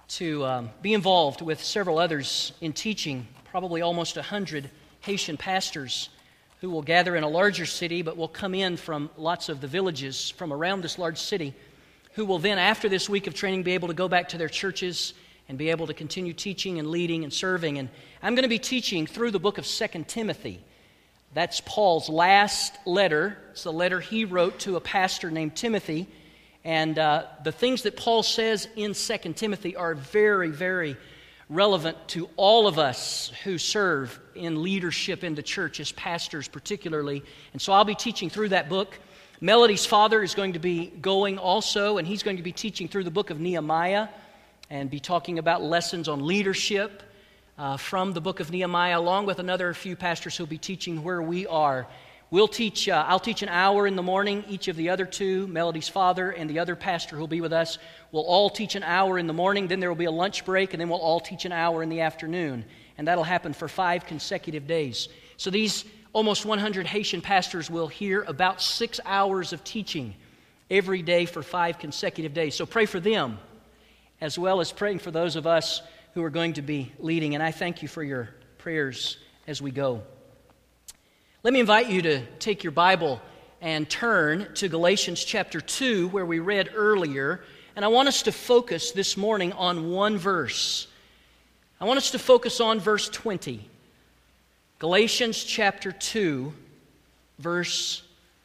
to be involved with several others in teaching, probably almost 100 Haitian pastors who will gather in a larger city, but will come in from lots of the villages from around this large city, who will then, after this week of training, be able to go back to their churches and be able to continue teaching and leading and serving. And I'm going to be teaching through the book of 2 Timothy. That's Paul's last letter. It's the letter he wrote to a pastor named Timothy. And the things that Paul says in 2 Timothy are very, very relevant to all of us who serve in leadership in the church, as pastors particularly. And so I'll be teaching through that book. Melody's father is going to be going also, and he's going to be teaching through the book of Nehemiah and be talking about lessons on leadership from the book of Nehemiah, along with another few pastors who'll be teaching where we are. I'll teach an hour in the morning. Each of the other two, Melody's father and the other pastor who'll be with us, will all teach an hour in the morning. Then there will be a lunch break, and then we'll all teach an hour in the afternoon. And that'll happen for 5 consecutive days. So these almost 100 Haitian pastors will hear about 6 hours of teaching every day for 5 consecutive days. So pray for them, as well as praying for those of us who are going to be leading. And I thank you for your prayers as we go. Let me invite you to take your Bible and turn to Galatians chapter 2, where we read earlier. And I want us to focus this morning on one verse. I want us to focus on verse 20. Galatians chapter 2, verse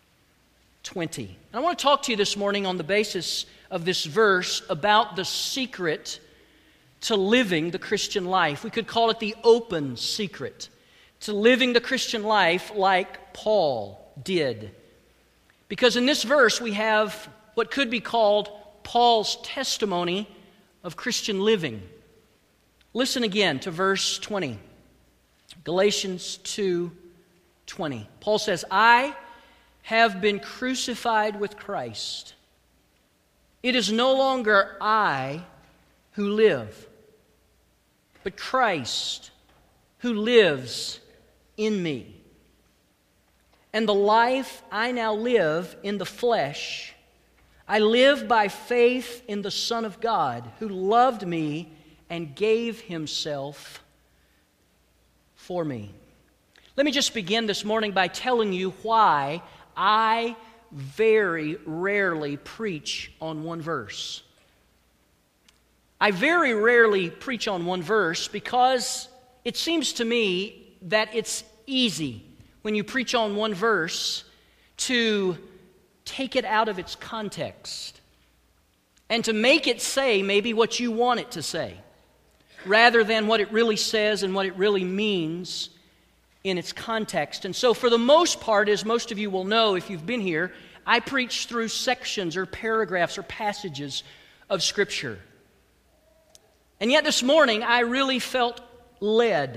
20. And I want to talk to you this morning on the basis of this verse about the secret to living the Christian life. We could call it the open secret to living the Christian life like Paul did. Because in this verse we have what could be called Paul's testimony of Christian living. Listen again to verse 20. Galatians 2:20. Paul says, I have been crucified with Christ. It is no longer I who live, but Christ who lives in me. And the life I now live in the flesh, I live by faith in the Son of God, who loved me and gave himself for me. Let me just begin this morning by telling you why I very rarely preach on one verse. I very rarely preach on one verse because it seems to me that it's easy when you preach on one verse to take it out of its context and to make it say maybe what you want it to say, rather than what it really says and what it really means in its context. And so for the most part, as most of you will know if you've been here, I preach through sections or paragraphs or passages of Scripture. And yet this morning, I really felt led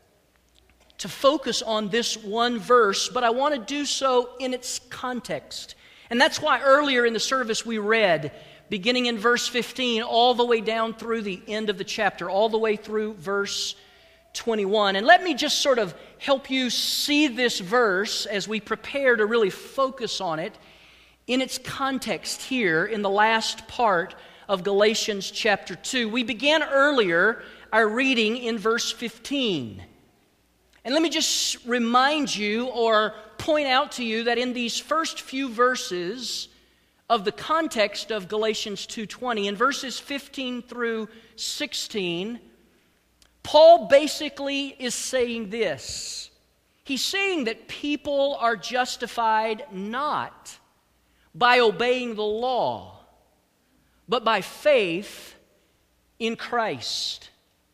to focus on this one verse, but I want to do so in its context. And that's why earlier in the service we read, beginning in verse 15, all the way down through the end of the chapter, all the way through verse 21. And let me just sort of help you see this verse as we prepare to really focus on it in its context here in the last part of Galatians chapter 2. We began earlier our reading in verse 15. And let me just remind you or point out to you that in these first few verses of the context of Galatians 2:20, in verses 15 through 16, Paul basically is saying this. He's saying that people are justified not by obeying the law, but by faith in Christ.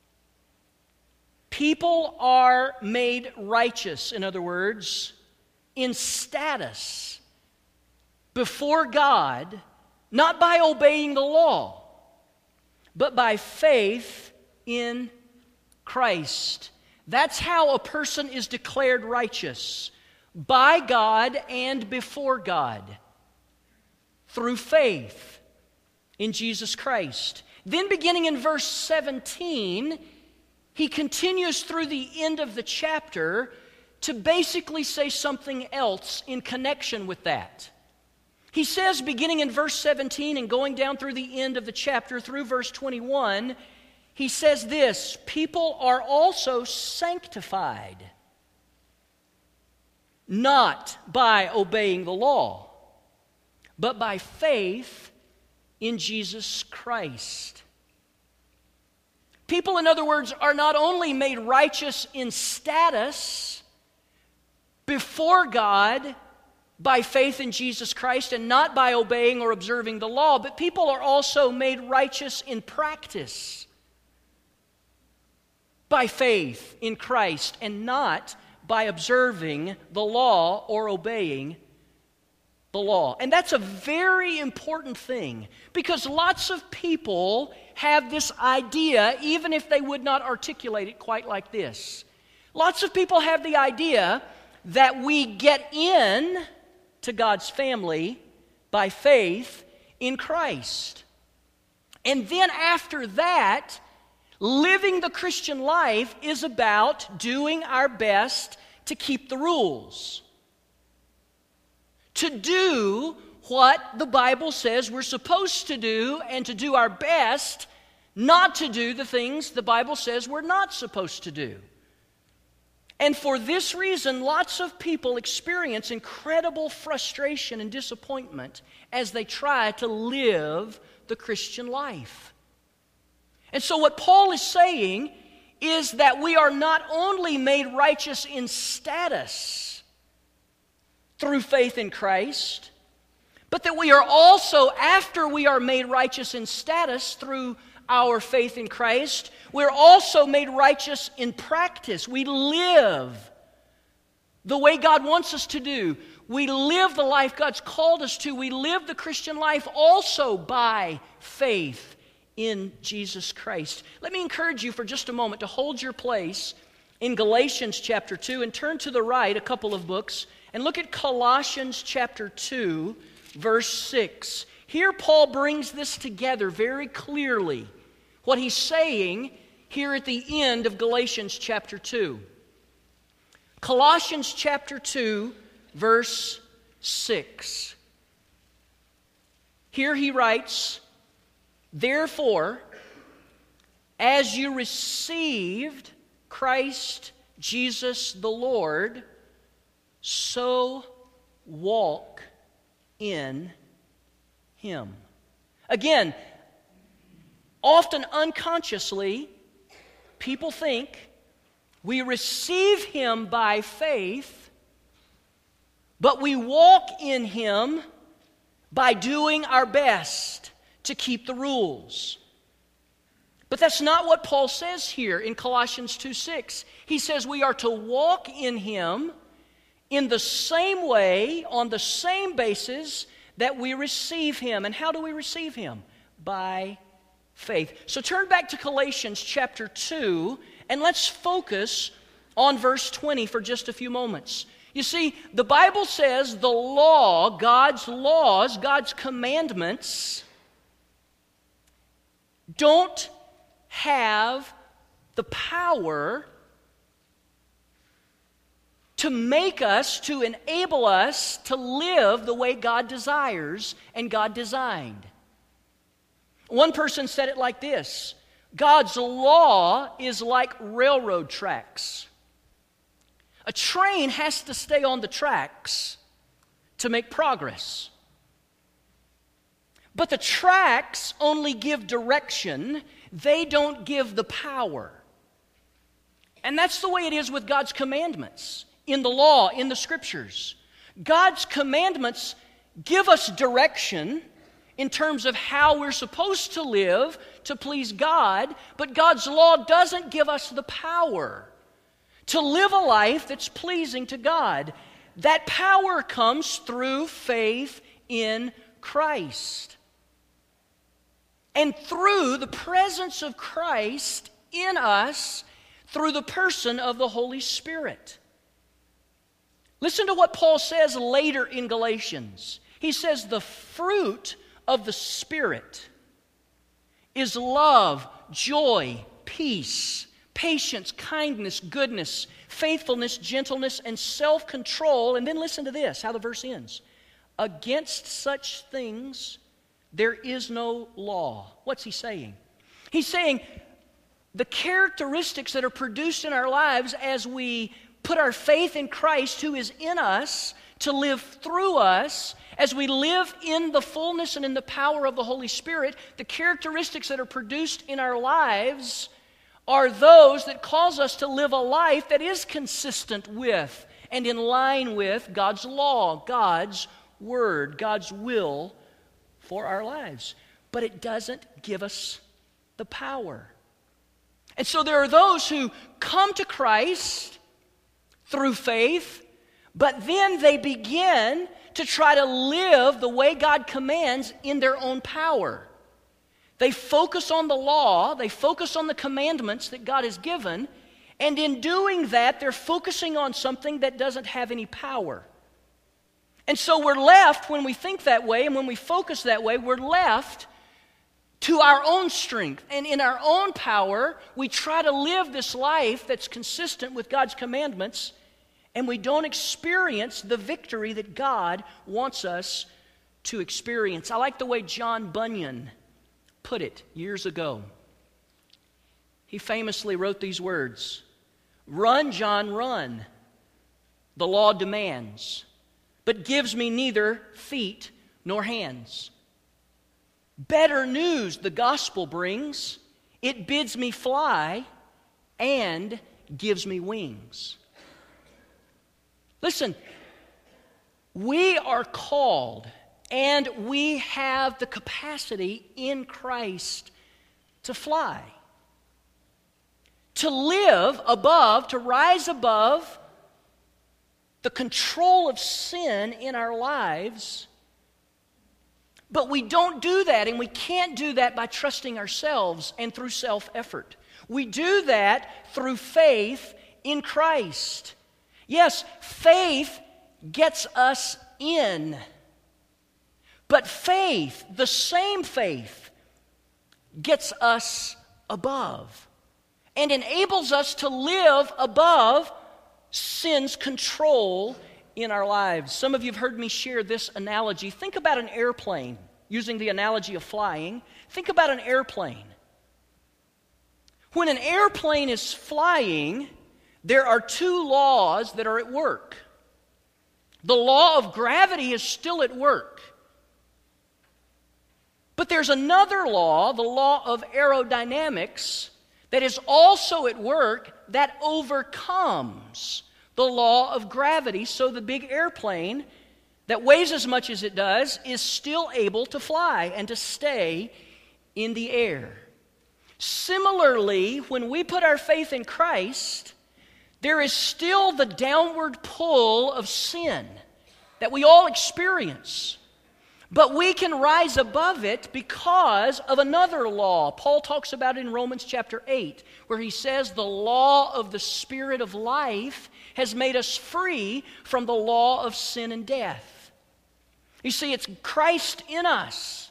People are made righteous, in other words, in status before God, not by obeying the law, but by faith in Christ. That's how a person is declared righteous, by God and before God, through faith in Jesus Christ. Then beginning in verse 17, he continues through the end of the chapter to basically say something else in connection with that. He says, beginning in verse 17 and going down through the end of the chapter, through verse 21, he says this, people are also sanctified, not by obeying the law, but by faith in Jesus Christ. People, in other words, are not only made righteous in status before God by faith in Jesus Christ and not by obeying or observing the law, but people are also made righteous in practice by faith in Christ and not by observing the law or obeying the law. And that's a very important thing because lots of people have this idea, even if they would not articulate it quite like this. Lots of people have the idea that we get in to God's family by faith in Christ. And then after that, living the Christian life is about doing our best to keep the rules, to do what the Bible says we're supposed to do, and to do our best not to do the things the Bible says we're not supposed to do. And for this reason, lots of people experience incredible frustration and disappointment as they try to live the Christian life. And so what Paul is saying is that we are not only made righteous in status through faith in Christ, but that we are also, after we are made righteous in status through our faith in Christ, we're also made righteous in practice. We live the way God wants us to do. We live the life God's called us to. We live the Christian life also by faith in Jesus Christ. Let me encourage you for just a moment to hold your place in Galatians chapter 2 and turn to the right a couple of books and look at Colossians chapter 2, verse 6. Here Paul brings this together very clearly, what he's saying here at the end of Galatians chapter 2. Colossians chapter 2, verse 6. Here he writes, therefore, as you received Christ Jesus the Lord, so walk in Him. Again, often unconsciously, people think we receive Him by faith, but we walk in Him by doing our best to keep the rules. But that's not what Paul says here in Colossians 2:6. He says we are to walk in Him in the same way, on the same basis that we receive Him. And how do we receive Him? By faith. So turn back to Galatians chapter 2 and let's focus on verse 20 for just a few moments. You see, the Bible says the law, God's laws, God's commandments don't have the power to make us, to enable us to live the way God desires and God designed. One person said it like this: God's law is like railroad tracks. A train has to stay on the tracks to make progress. But the tracks only give direction, they don't give the power. And that's the way it is with God's commandments, in the law, in the Scriptures. God's commandments give us direction in terms of how we're supposed to live to please God, but God's law doesn't give us the power to live a life that's pleasing to God. That power comes through faith in Christ. And through the presence of Christ in us, through the person of the Holy Spirit. Listen to what Paul says later in Galatians. He says the fruit of the Spirit is love, joy, peace, patience, kindness, goodness, faithfulness, gentleness, and self-control. And then listen to this, how the verse ends. Against such things there is no law. What's he saying? He's saying the characteristics that are produced in our lives as we put our faith in Christ who is in us to live through us, as we live in the fullness and in the power of the Holy Spirit, the characteristics that are produced in our lives are those that cause us to live a life that is consistent with and in line with God's law, God's word, God's will for our lives. But it doesn't give us the power. And so there are those who come to Christ through faith, but then they begin to try to live the way God commands in their own power. They focus on the law, they focus on the commandments that God has given, and in doing that, they're focusing on something that doesn't have any power. And so we're left, when we think that way and when we focus that way, we're left to our own strength. And in our own power, we try to live this life that's consistent with God's commandments, and we don't experience the victory that God wants us to experience. I like the way John Bunyan put it years ago. He famously wrote these words, "Run, John, run. The law demands, but gives me neither feet nor hands. Better news the gospel brings. It bids me fly and gives me wings." Listen, we are called and we have the capacity in Christ to fly, to live above, to rise above the control of sin in our lives. But we don't do that, and we can't do that by trusting ourselves and through self-effort. We do that through faith in Christ. Yes, faith gets us in. But faith, the same faith, gets us above and enables us to live above sin's control in our lives. Some of you have heard me share this analogy. Think about an airplane, using the analogy of flying. Think about an airplane. When an airplane is flying, there are two laws that are at work. The law of gravity is still at work. But there's another law, the law of aerodynamics, that is also at work that overcomes the law of gravity. So the big airplane that weighs as much as it does is still able to fly and to stay in the air. Similarly, when we put our faith in Christ, there is still the downward pull of sin that we all experience. But we can rise above it because of another law. Paul talks about it in Romans chapter 8, where he says the law of the Spirit of life has made us free from the law of sin and death. You see, it's Christ in us.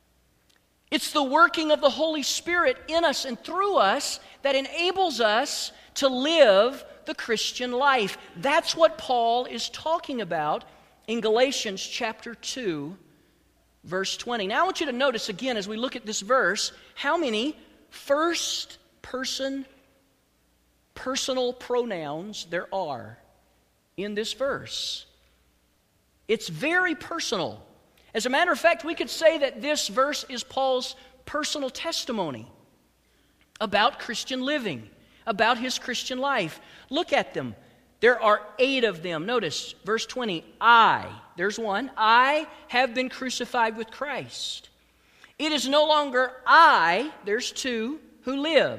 It's the working of the Holy Spirit in us and through us that enables us to live the Christian life. That's what Paul is talking about in Galatians chapter 2, verse 20. Now I want you to notice again as we look at this verse how many first-person personal pronouns there are in this verse. It's very personal. As a matter of fact, we could say that this verse is Paul's personal testimony about Christian living, about his Christian life. Look at them. There are 8 of them. Notice verse 20. There's one. I have been crucified with Christ. It is no longer I, there's 2, who live,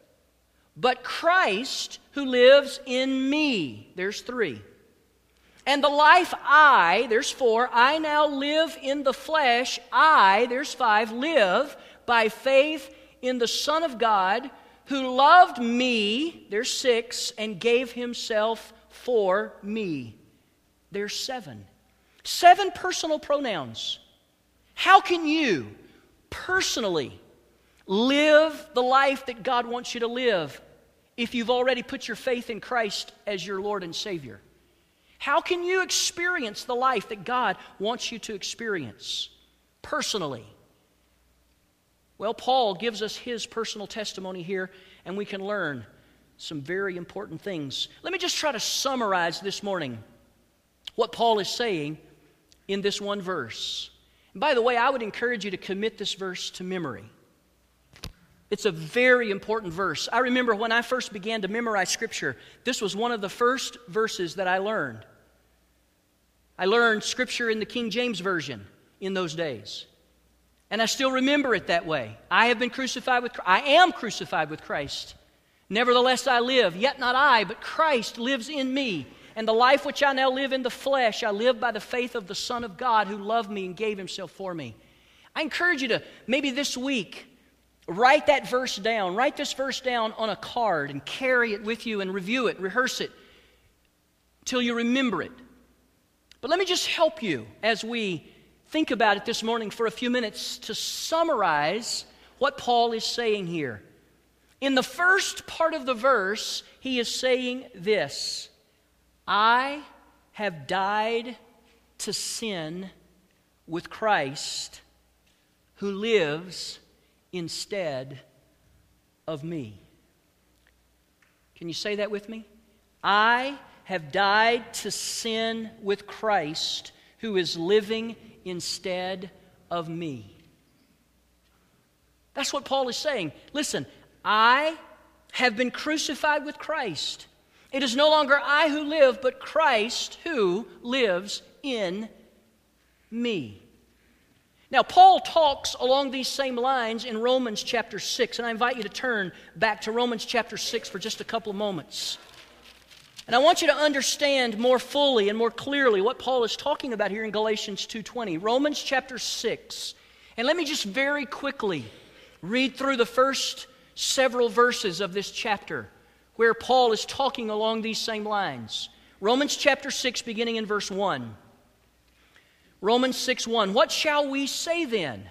but Christ who lives in me. There's 3. And the life there's 4, I now live in the flesh. There's 5, live by faith in the Son of God who loved me. There's 6, and gave himself for me. There's 7. 7 personal pronouns. How can you personally live the life that God wants you to live if you've already put your faith in Christ as your Lord and Savior? How can you experience the life that God wants you to experience personally? Well, Paul gives us his personal testimony here, and we can learn some very important things. Let me just try to summarize this morning what Paul is saying in this one verse. And by the way, I would encourage you to commit this verse to memory. It's a very important verse. I remember when I first began to memorize Scripture, this was one of the first verses that I learned. I learned Scripture in the King James Version in those days. And I still remember it that way. I am crucified with Christ. Nevertheless I live, yet not I, but Christ lives in me. And the life which I now live in the flesh, I live by the faith of the Son of God who loved me and gave himself for me. I encourage you to, maybe this week, write that verse down. Write this verse down on a card and carry it with you and review it, rehearse it, till you remember it. But let me just help you as we think about it this morning for a few minutes to summarize what Paul is saying here. In the first part of the verse, he is saying this: I have died to sin with Christ, who lives instead of me. Can you say that with me? I have died to sin with Christ, who is living instead of me. That's what Paul is saying. Listen, I have been crucified with Christ. It is no longer I who live, but Christ who lives in me. Now, Paul talks along these same lines in Romans chapter 6, and I invite you to turn back to Romans chapter 6 for just a couple of moments. And I want you to understand more fully and more clearly what Paul is talking about here in Galatians 2:20. Romans chapter 6. And let me just very quickly read through the first several verses of this chapter where Paul is talking along these same lines. Romans chapter 6, beginning in verse 1. Romans 6:1. What shall we say then?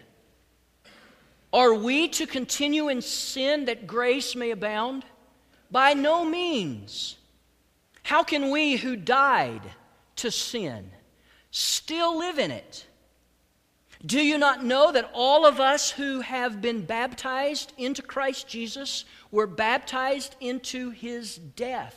Are we to continue in sin that grace may abound? By no means. How can we who died to sin still live in it? Do you not know that all of us who have been baptized into Christ Jesus were baptized into his death?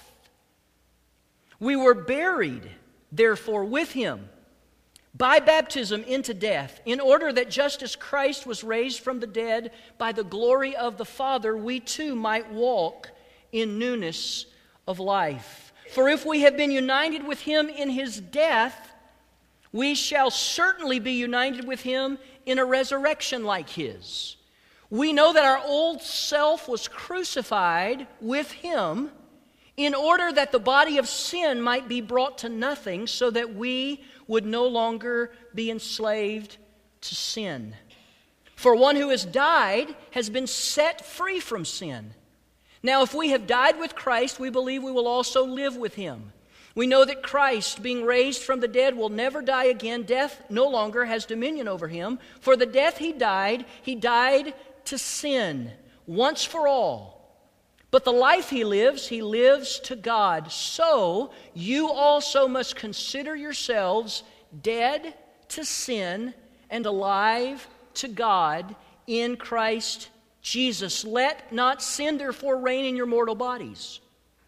We were buried, therefore, with him by baptism into death, in order that just as Christ was raised from the dead by the glory of the Father, we too might walk in newness of life. For if we have been united with him in his death, we shall certainly be united with him in a resurrection like his. We know that our old self was crucified with him in order that the body of sin might be brought to nothing, so that we would no longer be enslaved to sin. For one who has died has been set free from sin. Now, if we have died with Christ, we believe we will also live with him. We know that Christ, being raised from the dead, will never die again. Death no longer has dominion over him. For the death he died to sin once for all. But the life he lives to God. So you also must consider yourselves dead to sin and alive to God in Christ Jesus. Let not sin therefore reign in your mortal bodies,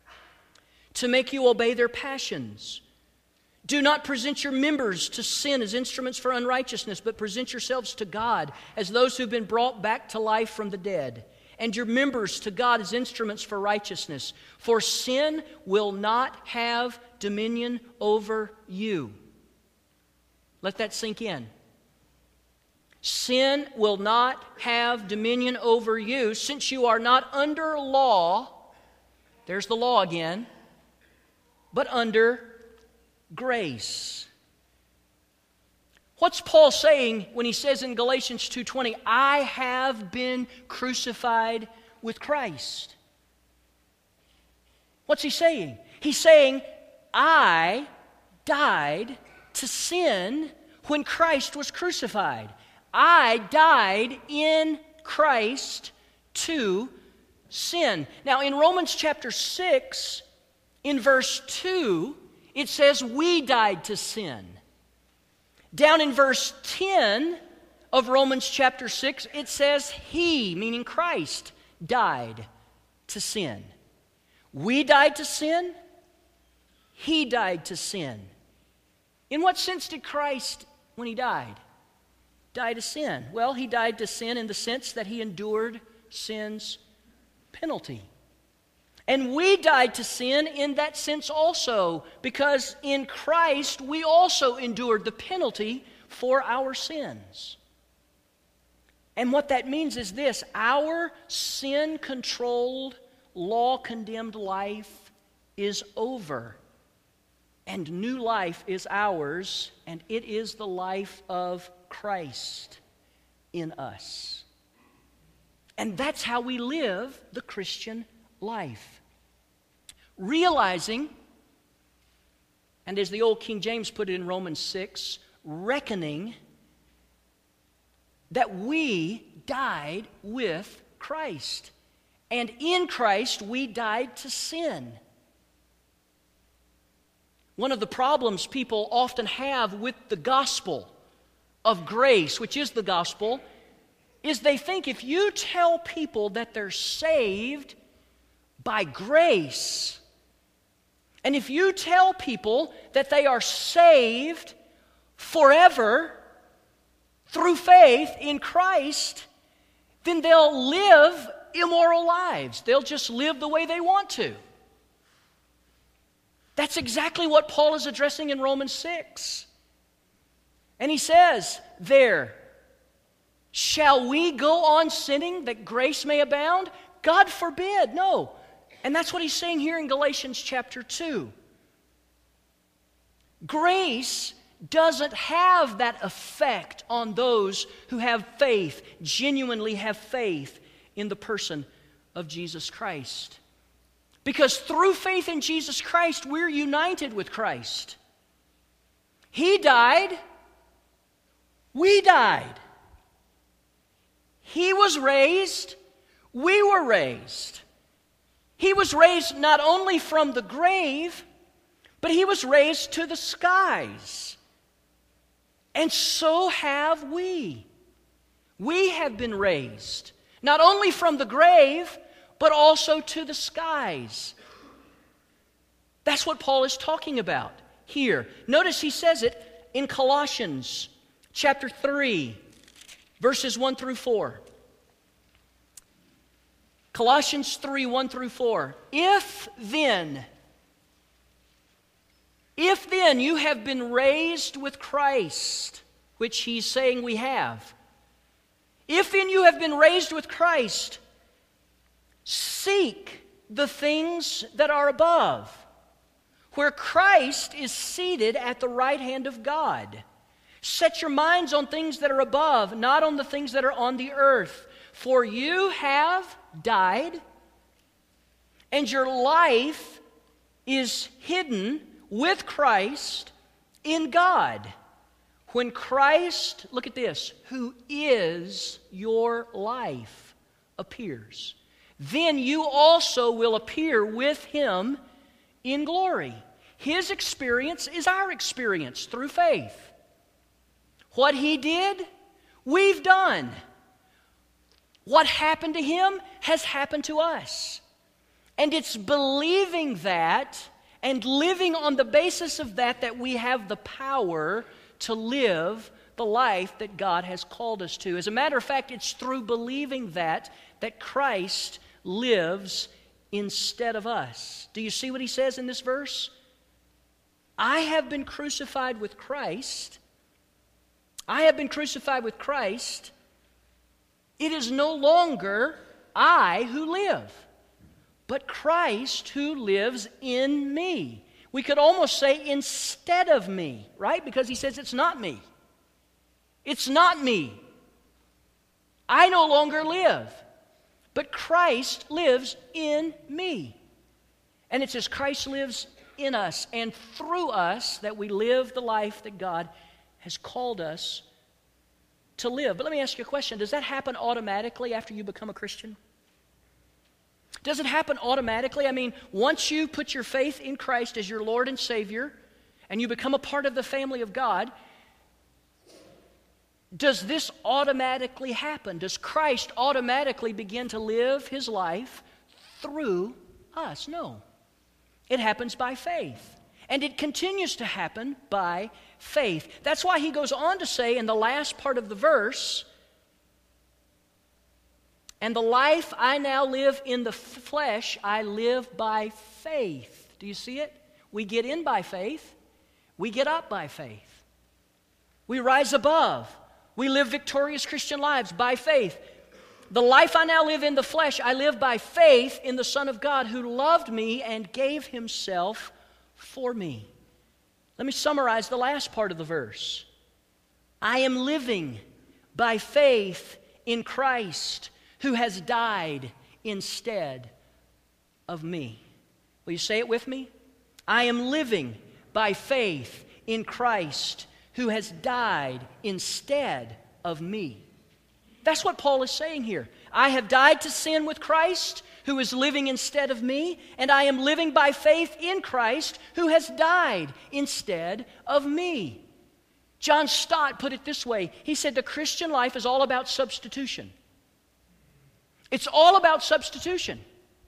to make you obey their passions. Do not present your members to sin as instruments for unrighteousness, but present yourselves to God as those who've been brought back to life from the dead, and your members to God as instruments for righteousness. For sin will not have dominion over you. Let that sink in. Sin will not have dominion over you, since you are not under law. There's the law again. But under grace. What's Paul saying when he says in Galatians 2:20, I have been crucified with Christ? What's he saying? He's saying, I died to sin when Christ was crucified. I died in Christ to sin. Now, in Romans chapter 6, in verse 2, it says we died to sin. Down in verse 10 of Romans chapter 6, it says He, meaning Christ, died to sin. We died to sin. He died to sin. In what sense did Christ, when He died, die to sin? Well, He died to sin in the sense that He endured sin's penalty. And we died to sin in that sense also, because in Christ we also endured the penalty for our sins. And what that means is this: our sin-controlled, law-condemned life is over, and new life is ours, and it is the life of Christ in us. And that's how we live the Christian life. Realizing, and as the old King James put it in Romans 6, reckoning that we died with Christ. And in Christ we died to sin. One of the problems people often have with the gospel of grace, which is the gospel, is they think if you tell people that they're saved by grace, and if you tell people that they are saved forever through faith in Christ, then they'll live immoral lives. They'll just live the way they want to. That's exactly what Paul is addressing in Romans 6. And he says there, shall we go on sinning that grace may abound? God forbid, no. And that's what he's saying here in Galatians chapter 2. Grace doesn't have that effect on those who have faith, genuinely have faith in the person of Jesus Christ. Because through faith in Jesus Christ, we're united with Christ. He died, we died. He was raised, we were raised. He was raised not only from the grave, but He was raised to the skies. And so have we. We have been raised, not only from the grave, but also to the skies. That's what Paul is talking about here. Notice he says it in Colossians chapter 3, verses 1 through 4. Colossians 3, 1 through 4. If then you have been raised with Christ, which he's saying we have, if then you have been raised with Christ, seek the things that are above, where Christ is seated at the right hand of God. Set your minds on things that are above, not on the things that are on the earth. For you have died, and your life is hidden with Christ in God. When Christ, look at this, who is your life, appears, then you also will appear with Him in glory. His experience is our experience through faith. What He did, we've done. What happened to Him has happened to us. And it's believing that and living on the basis of that we have the power to live the life that God has called us to. As a matter of fact, it's through believing that Christ lives instead of us. Do you see what he says in this verse? I have been crucified with Christ. I have been crucified with Christ. It is no longer I who live, but Christ who lives in me. We could almost say instead of me, right? Because he says it's not me. It's not me. I no longer live, but Christ lives in me. And it's as Christ lives in us and through us that we live the life that God has called us to live. But let me ask you a question. Does that happen automatically after you become a Christian? Does it happen automatically? I mean, once you put your faith in Christ as your Lord and Savior, and you become a part of the family of God, does this automatically happen? Does Christ automatically begin to live his life through us? No. It happens by faith. And it continues to happen by faith. That's why he goes on to say in the last part of the verse, "And the life I now live in the flesh, I live by faith." Do you see it? We get in by faith. We get up by faith. We rise above. We live victorious Christian lives by faith. "The life I now live in the flesh, I live by faith in the Son of God who loved me and gave himself for me." Let me summarize the last part of the verse. I am living by faith in Christ who has died instead of me. Will you say it with me? I am living by faith in Christ who has died instead of me. That's what Paul is saying here. I have died to sin with Christ, who is living instead of me, and I am living by faith in Christ, who has died instead of me. John Stott put it this way. He said the Christian life is all about substitution. It's all about substitution.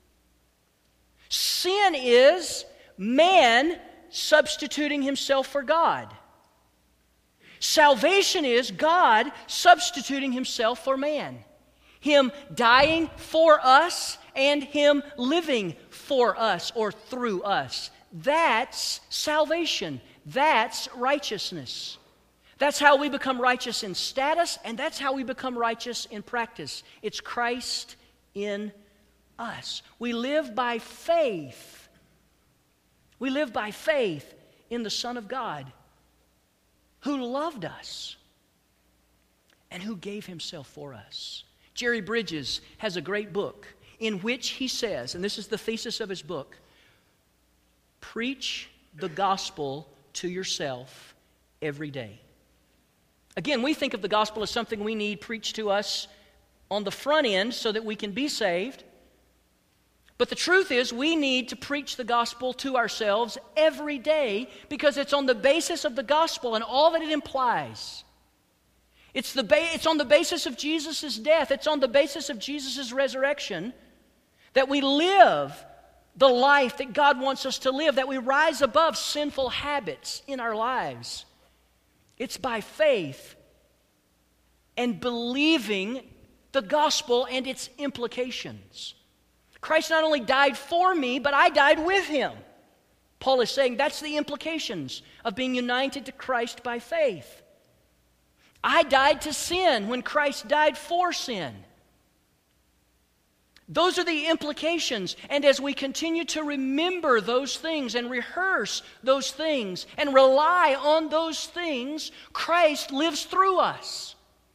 Sin is man substituting himself for God. Salvation is God substituting himself for man. Him dying for us and him living for us or through us. That's salvation. That's righteousness. That's how we become righteous in status, and that's how we become righteous in practice. It's Christ in us. We live by faith. We live by faith in the Son of God who loved us and who gave himself for us. Jerry Bridges has a great book in which he says, and this is the thesis of his book, preach the gospel to yourself every day. Again, we think of the gospel as something we need preached to us on the front end so that we can be saved. But the truth is, we need to preach the gospel to ourselves every day because it's on the basis of the gospel and all that it implies. It's on the basis of Jesus' death. It's on the basis of Jesus' resurrection that we live the life that God wants us to live, that we rise above sinful habits in our lives. It's by faith and believing the gospel and its implications. Christ not only died for me, but I died with him. Paul is saying that's the implications of being united to Christ by faith. I died to sin when Christ died for sin. Those are the implications. And as we continue to remember those things and rehearse those things and rely on those things, Christ lives through us.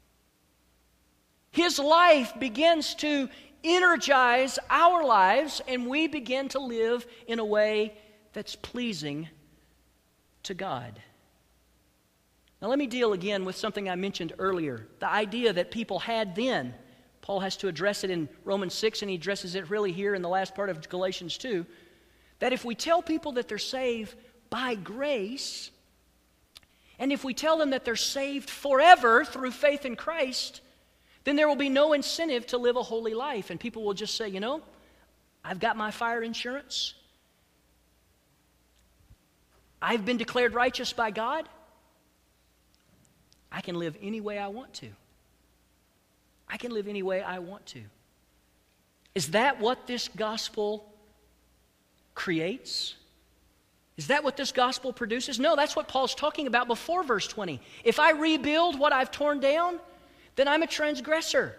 His life begins to energize our lives, and we begin to live in a way that's pleasing to God. Now let me deal again with something I mentioned earlier, the idea that people had then. Paul has to address it in Romans 6, and he addresses it really here in the last part of Galatians 2, that if we tell people that they're saved by grace, and if we tell them that they're saved forever through faith in Christ, then there will be no incentive to live a holy life. And people will just say, you know, I've got my fire insurance. I've been declared righteous by God. I can live any way I want to. I can live any way I want to. Is that what this gospel creates? Is that what this gospel produces? No, that's what Paul's talking about before verse 20. If I rebuild what I've torn down, then I'm a transgressor.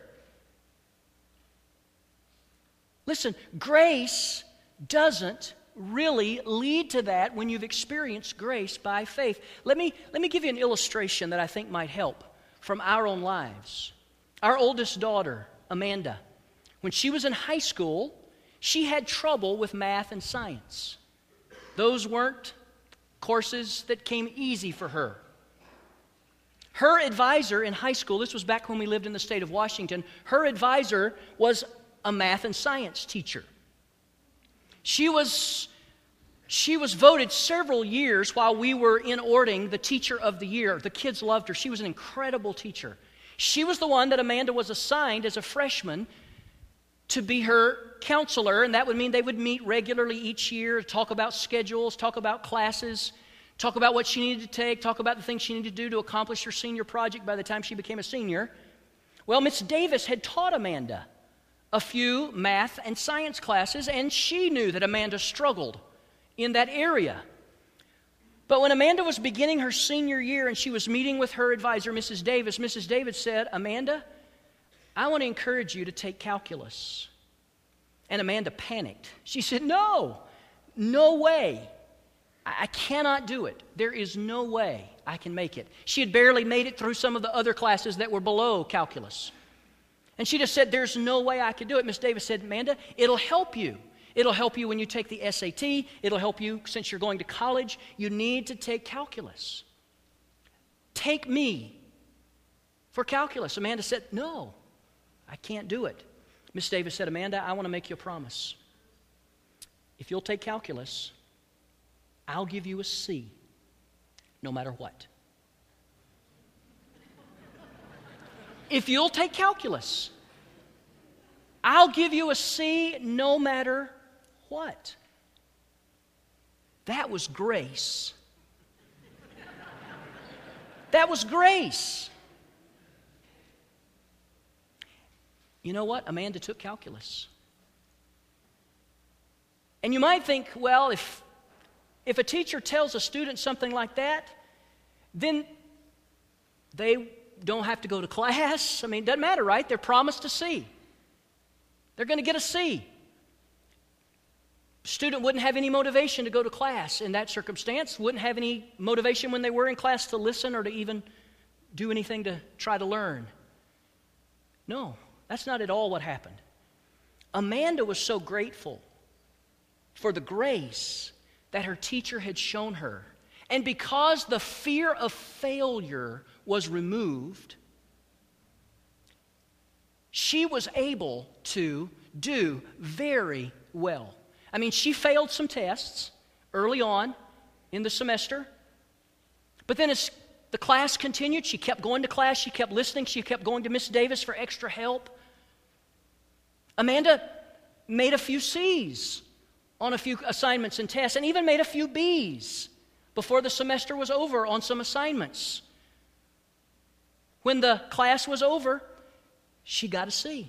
Listen, grace doesn't really lead to that when you've experienced grace by faith. Let me give you an illustration that I think might help from our own lives. Our oldest daughter, Amanda, when she was in high school, she had trouble with math and science. Those weren't courses that came easy for her. Her advisor in high school, this was back when we lived in the state of Washington, her advisor was a math and science teacher. She was She was voted several years while we were in Orting the Teacher of the Year. The kids loved her. She was an incredible teacher. She was the one that Amanda was assigned as a freshman to be her counselor, and that would mean they would meet regularly each year, talk about schedules, talk about classes, talk about what she needed to take, talk about the things she needed to do to accomplish her senior project by the time she became a senior. Well, Miss Davis had taught Amanda a few math and science classes, and she knew that Amanda struggled in that area. But when Amanda was beginning her senior year and she was meeting with her advisor, Mrs. Davis said, "Amanda, I want to encourage you to take calculus." And Amanda panicked. She said, no way. I cannot do it. There is no way I can make it. She had barely made it through some of the other classes that were below calculus. And she just said, there's no way I could do it. Miss Davis said, "Amanda, it'll help you. It'll help you when you take the SAT. It'll help you since you're going to college. You need to take calculus. Take me for calculus." Amanda said, "No, I can't do it." Miss Davis said, "Amanda, I want to make you a promise. If you'll take calculus, I'll give you a C, no matter what." If you'll take calculus, I'll give you a C no matter what. That was grace. That was grace. You know what? Amanda took calculus. And you might think, well, if a teacher tells a student something like that, then they don't have to go to class. I mean, it doesn't matter, right? They're promised a C. They're going to get a C. Student wouldn't have any motivation to go to class in that circumstance, wouldn't have any motivation when they were in class to listen or to even do anything to try to learn. No, that's not at all what happened. Amanda was so grateful for the grace that her teacher had shown her. And because the fear of failure was removed, she was able to do very well. I mean, she failed some tests early on in the semester, but then as the class continued, she kept going to class, she kept listening, she kept going to Miss Davis for extra help. Amanda made a few C's on a few assignments and tests, and even made a few B's before the semester was over on some assignments. When the class was over, she got a C.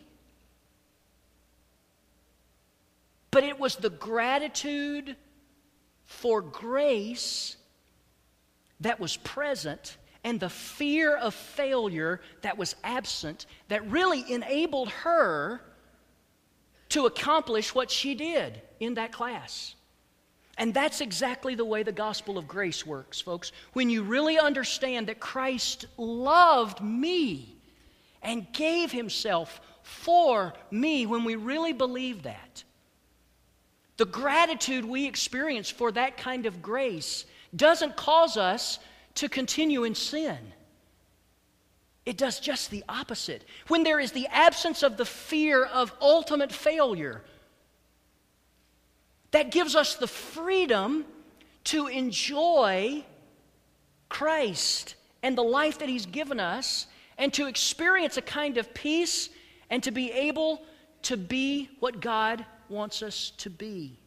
But it was the gratitude for grace that was present and the fear of failure that was absent that really enabled her to accomplish what she did in that class. And that's exactly the way the gospel of grace works, folks. When you really understand that Christ loved me and gave himself for me, when we really believe that, the gratitude we experience for that kind of grace doesn't cause us to continue in sin. It does just the opposite. When there is the absence of the fear of ultimate failure, that gives us the freedom to enjoy Christ and the life that he's given us, and to experience a kind of peace and to be able to be what God wants us to be.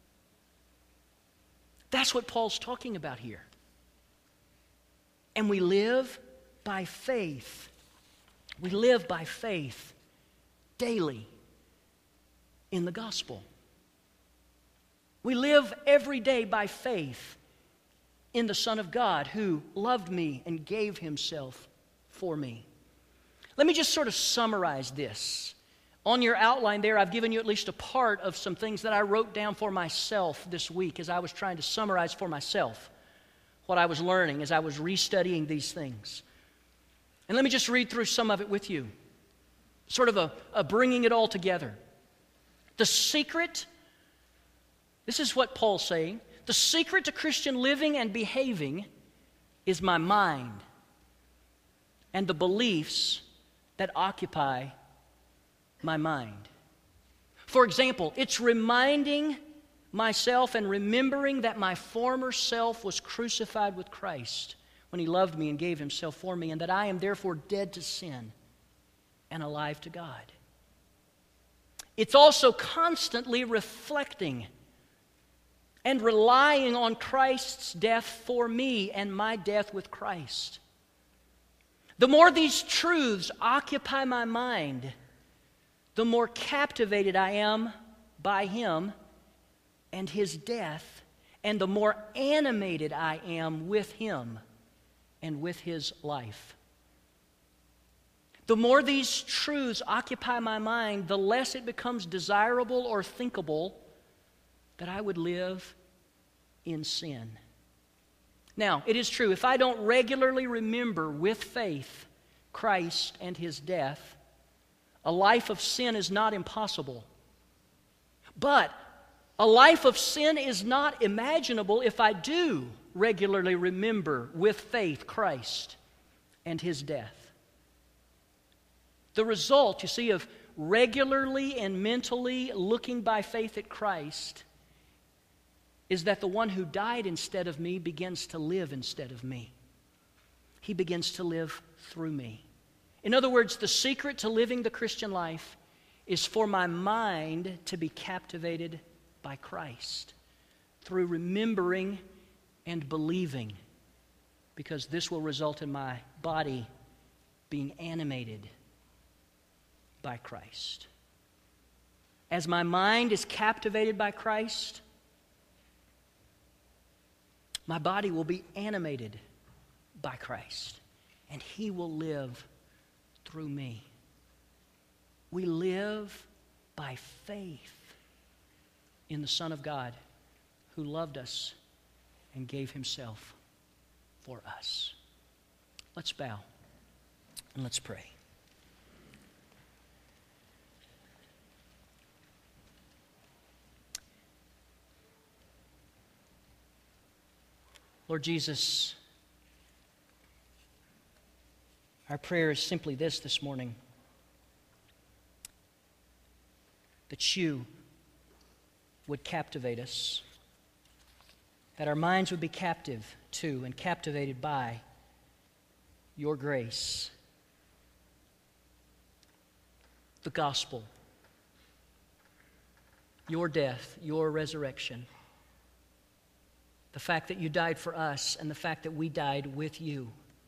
That's what Paul's talking about here. And we live by faith. We live by faith daily in the gospel. We live every day by faith in the Son of God who loved me and gave himself for me. Let me just sort of summarize this. On your outline there, I've given you at least a part of some things that I wrote down for myself this week as I was trying to summarize for myself what I was learning as I was restudying these things. And let me just read through some of it with you, sort of a bringing it all together. The secret, this is what Paul's saying, the secret to Christian living and behaving is my mind and the beliefs that occupy my mind. For example, it's reminding myself and remembering that my former self was crucified with Christ when He loved me and gave Himself for me, and that I am therefore dead to sin and alive to God. It's also constantly reflecting and relying on Christ's death for me and my death with Christ. The more these truths occupy my mind, the more captivated I am by Him and His death, and the more animated I am with Him and with His life. The more these truths occupy my mind, the less it becomes desirable or thinkable that I would live in sin. Now, it is true, if I don't regularly remember with faith Christ and His death, a life of sin is not impossible. But a life of sin is not imaginable if I do regularly remember with faith Christ and His death. The result, you see, of regularly and mentally looking by faith at Christ is that the one who died instead of me begins to live instead of me. He begins to live through me. In other words, the secret to living the Christian life is for my mind to be captivated by Christ through remembering and believing, because this will result in my body being animated by Christ. As my mind is captivated by Christ, my body will be animated by Christ, and He will live through me. We live by faith in the Son of God who loved us and gave Himself for us. Let's bow and let's pray. Lord Jesus, our prayer is simply this morning: that You would captivate us, that our minds would be captive to and captivated by Your grace, the gospel, Your death, Your resurrection, the fact that You died for us and the fact that we died with You.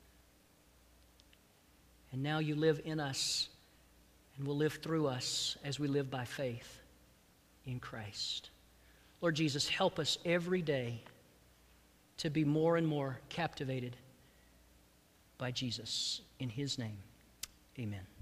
And now You live in us and will live through us as we live by faith in Christ. Lord Jesus, help us every day to be more and more captivated by Jesus. In His name, amen.